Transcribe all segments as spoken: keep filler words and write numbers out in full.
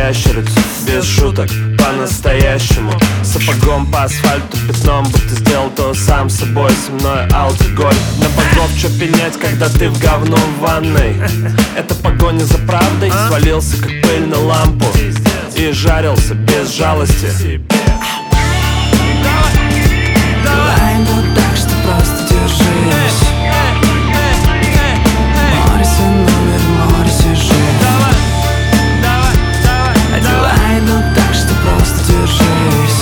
ящерицу. Без шуток, по-настоящему. Сапогом по асфальту, пятном, будто сделал то сам собой. Со мной алкоголь. На богов чё пенять, когда ты в говно в ванной? Это погоня за правдой. Свалился как пыль на лампу и жарился без жалости. Давай, ну так что просто держись. Морисе номер, Морисе жизнь. Давай, ну так что просто держись.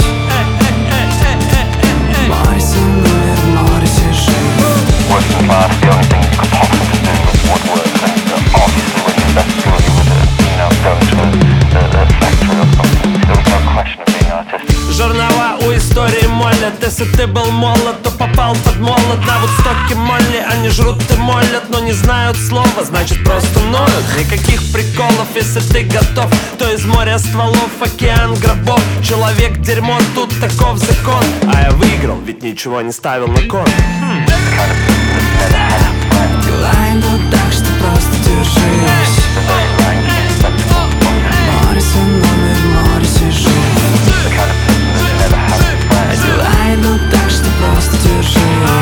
Морисе номер, Морисе жизнь. Working class, the only thing you could possibly do was woodwork, and obviously when you're that good, you would, you know, go to a, a, a factory or something. There was no question of being artistic. Жернова у истории молят. Если ты был молод, то попал под молот. На Вудстоке Молли, они жрут и молят, но не знают слова, значит просто ноют. Никаких приколов, если ты готов, то из моря стволов океан гробов. Человек дерьмо, тут таков закон. А я выиграл, ведь ничего не ставил на кон. Давай, ну так что просто держись. Морисе номер, Морисе жизнь. Давай, ну так что просто держись.